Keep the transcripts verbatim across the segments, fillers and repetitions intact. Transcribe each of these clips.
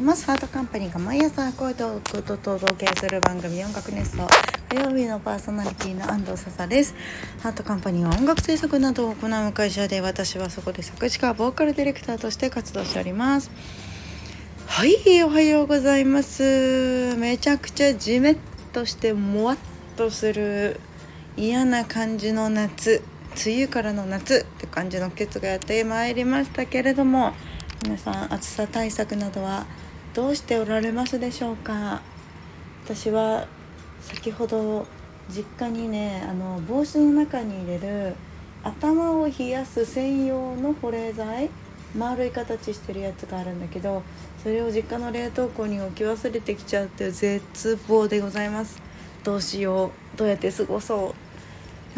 ます。ハートカンパニーが毎朝声と音と届けする番組音楽熱奏、火曜日のパーソナリティの安藤笹です。ハートカンパニーは音楽制作などを行う会社で、私はそこで作詞家ボーカルディレクターとして活動しております。はい、おはようございます。めちゃくちゃジメッとしてもわっとする嫌な感じの夏、梅雨からの夏って感じの季節がやってまいりましたけれども、皆さん暑さ対策などはどうしておられますでしょうか。私は先ほど実家にね、あの帽子の中に入れる頭を冷やす専用の保冷剤、丸い形してるやつがあるんだけど、それを実家の冷凍庫に置き忘れてきちゃって絶望でございます。どうしよう、どうやって過ごそう。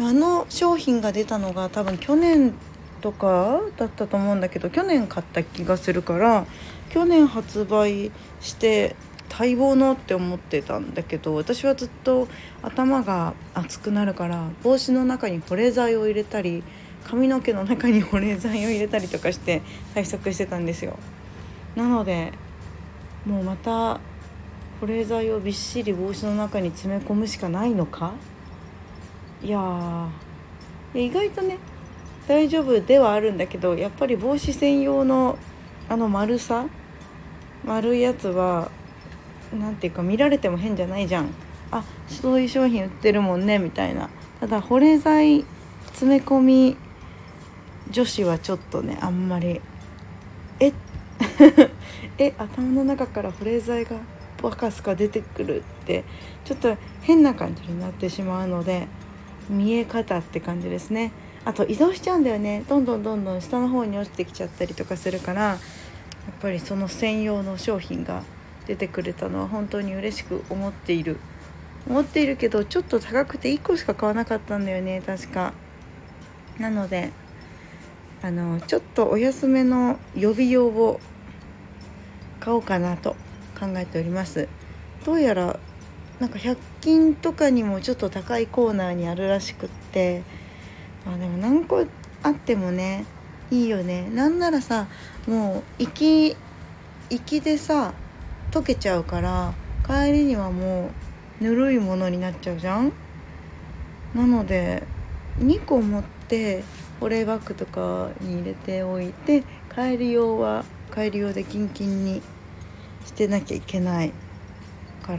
あの商品が出たのが多分去年とかだったと思うんだけど、去年買った気がするから、去年発売して待望のって思ってたんだけど、私はずっと頭が熱くなるから帽子の中に保冷剤を入れたり、髪の毛の中に保冷剤を入れたりとかして対策してたんですよ。なのでもうまた保冷剤をびっしり帽子の中に詰め込むしかないのか。いやー、意外とね大丈夫ではあるんだけど、やっぱり帽子専用のあの丸さ丸いやつはなんていうか見られても変じゃないじゃん。あ、そういう商品売ってるもんねみたいな。ただ保冷剤詰め込み女子はちょっとね、あんまりええ頭の中から保冷剤がバカスカ出てくるってちょっと変な感じになってしまうので、見え方って感じですね。あと移動しちゃうんだよね。どんどんどんどん下の方に落ちてきちゃったりとかするから、やっぱりその専用の商品が出てくれたのは本当に嬉しく思っている思っているけど、ちょっと高くていっこしか買わなかったんだよね、確か。なのであのちょっとお安めの予備用を買おうかなと考えております。どうやらなんかひゃく均とかにもちょっと高いコーナーにあるらしくって、まあ、でも何個あってもねいいよね。なんならさ、もう行き行きでさ溶けちゃうから、帰りにはもうぬるいものになっちゃうじゃん。なのでにこ持って保冷バッグとかに入れておいて、帰り用は帰り用でキンキンにしてなきゃいけないから、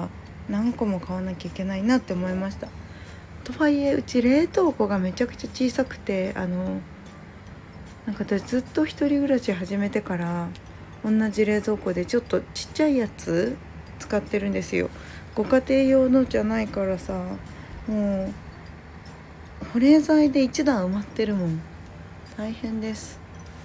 何個も買わなきゃいけないなって思いました。とはいえうち冷凍庫がめちゃくちゃ小さくて、あのなんか私ずっと一人暮らし始めてから同じ冷蔵庫でちょっとちっちゃいやつ使ってるんですよ。ご家庭用のじゃないからさ、もう保冷剤で一段埋まってるもん。大変です。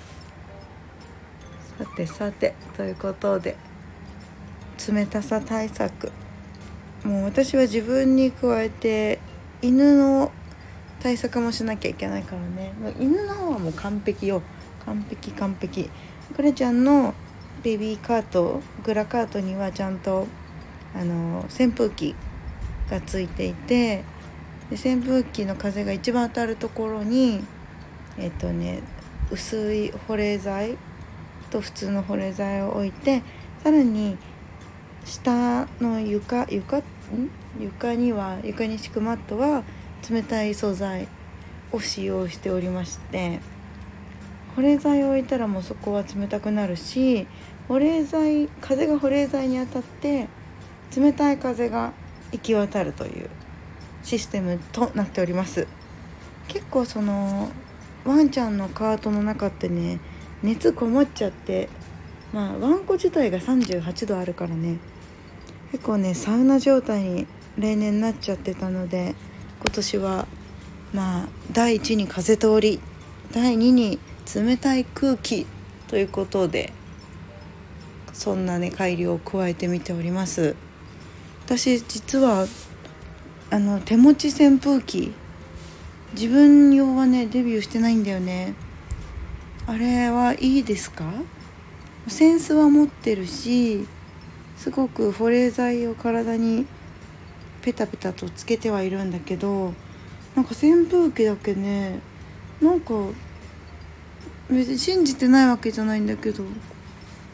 さてさてということで、冷たさ対策、もう私は自分に加えて犬の対策もしなきゃいけないからね。もう犬の方はもう完璧よ、完璧完璧。クレちゃんのベビーカート、グラカートにはちゃんとあの扇風機がついていて、で扇風機の風が一番当たるところにえっとね薄い保冷剤と普通の保冷剤を置いて、さらに下の床床ん床には床に敷くマットは冷たい素材を使用しておりまして、保冷剤を置いたらもうそこは冷たくなるし、保冷剤風が保冷剤に当たって冷たい風が行き渡るというシステムとなっております。結構そのワンちゃんのカートの中ってね、熱こもっちゃって、まあワンコ自体がさんじゅうはちどあるからね、結構ねサウナ状態に例年なっちゃってたので、今年はまあだいいちに風通り、だいにに冷たい空気ということで、そんなね改良を加えてみております。私実はあの手持ち扇風機、自分用はねデビューしてないんだよね。あれはいいですか？センスは持ってるし、すごく保冷剤を体にペタペタとつけてはいるんだけど、なんか扇風機だけね、なんか別に信じてないわけじゃないんだけど、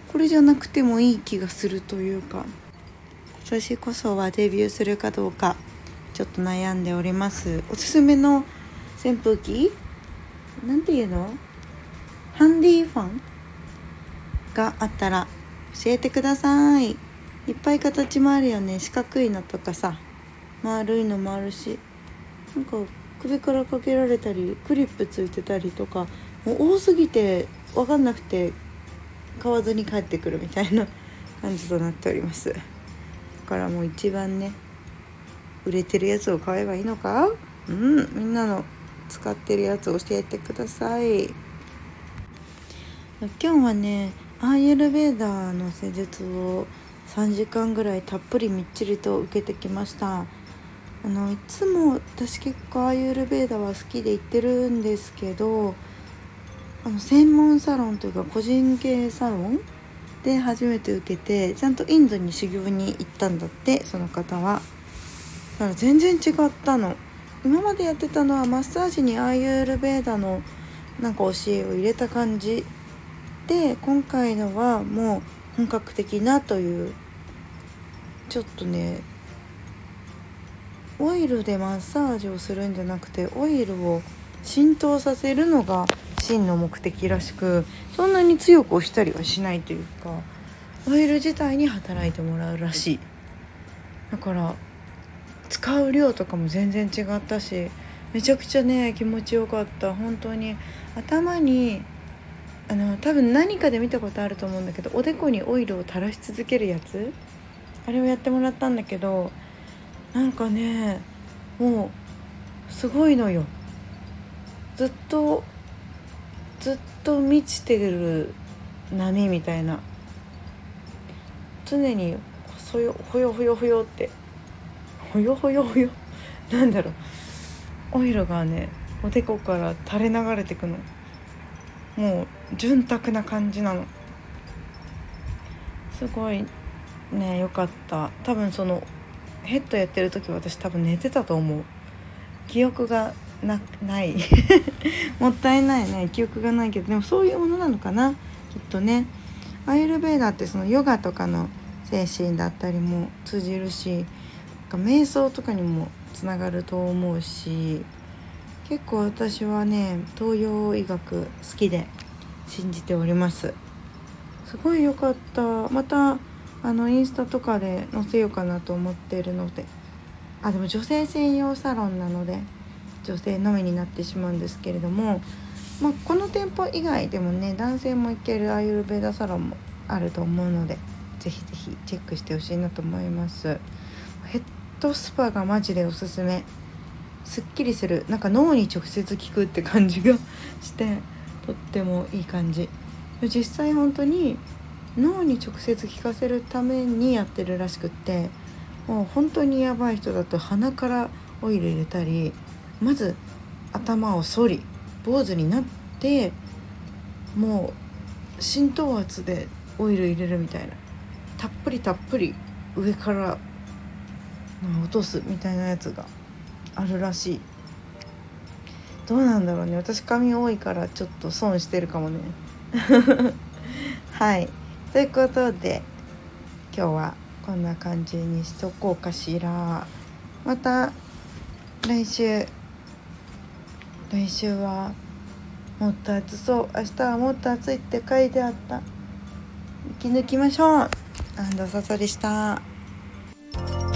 これじゃなくてもいい気がするというか、今年こそはデビューするかどうかちょっと悩んでおります。おすすめの扇風機なんていうの、ハンディファンがあったら教えてください。いっぱい形もあるよね。四角いのとかさ、丸いのもあるし、なんか首からかけられたりクリップついてたりとか、もう多すぎて分かんなくて買わずに帰ってくるみたいな感じとなっております。だからもう一番ね売れてるやつを買えばいいのか。うん、みんなの使ってるやつ教えてください。今日はねアーユルヴェーダの施術をさんじかんぐらいたっぷりみっちりと受けてきました。あのいつも私結構アーユルヴェーダは好きで行ってるんですけど、あの専門サロンというか個人系サロンで初めて受けて、ちゃんとインドに修行に行ったんだって、その方は。だから全然違ったの。今までやってたのはマッサージにアーユルヴェーダのなんか教えを入れた感じで、今回のはもう本格的なという、ちょっとねオイルでマッサージをするんじゃなくてオイルを浸透させるのが真の目的らしく、そんなに強く押したりはしないというか、オイル自体に働いてもらうらしい。だから使う量とかも全然違ったし、めちゃくちゃね気持ちよかった。本当に頭にあの多分何かで見たことあると思うんだけど、おでこにオイルを垂らし続けるやつ、あれをやってもらったんだけど、なんかねもうすごいのよ。ずっとずっと満ちてる波みたいな、常にほよほよほよほよってほよほよほよなんだろう、オイルがねおでこから垂れ流れてくの。もう潤沢な感じなの。すごいね良かった。多分そのヘッドやってる時私多分寝てたと思う。記憶が な, ないもったいないね、記憶がないけど、でもそういうものなのかなきっとね。アーユルヴェーダってそのヨガとかの精神だったりも通じるし、瞑想とかにもつながると思うし、結構私はね東洋医学好きで信じております。すごい良かった。またあのインスタとかで載せようかなと思っているので、あでも女性専用サロンなので女性のみになってしまうんですけれども、まあ、この店舗以外でもね男性も行けるアーユルヴェーダサロンもあると思うので、ぜひぜひチェックしてほしいなと思います。ヘッドスパがマジでおすすめ。すっきりする、なんか脳に直接効くって感じがしてとってもいい感じ。実際本当に脳に直接効かせるためにやってるらしくって、もう本当にやばい人だと鼻からオイル入れたり、まず頭を反り坊主になって、もう浸透圧でオイル入れるみたいな、たっぷりたっぷり上から落とすみたいなやつがあるらしい。どうなんだろうね、私髪多いからちょっと損してるかもねはい、ということで今日はこんな感じにしとこうかしら。また来週来週はもっと暑そう、明日はもっと暑いって書いてあった。生き抜きましょう。安藤ささでした。